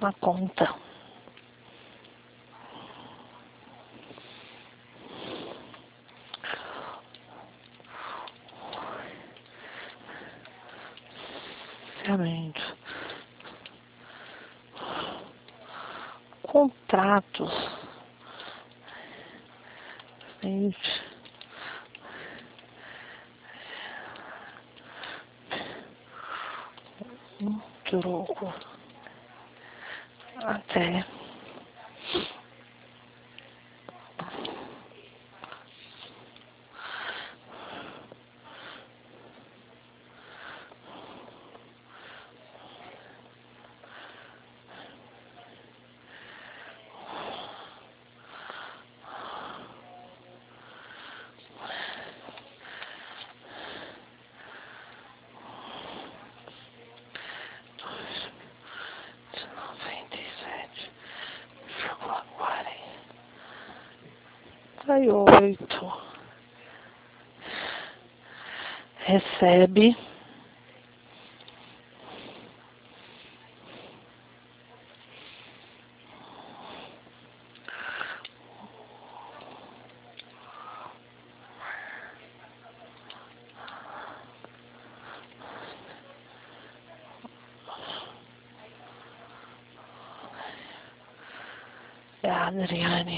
na conta. Contratos. Gente. Um troco. Até. Aí, 8. Recebe. É a Adriane.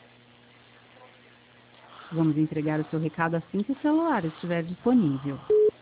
Vamos entregar o seu recado assim que o celular estiver disponível.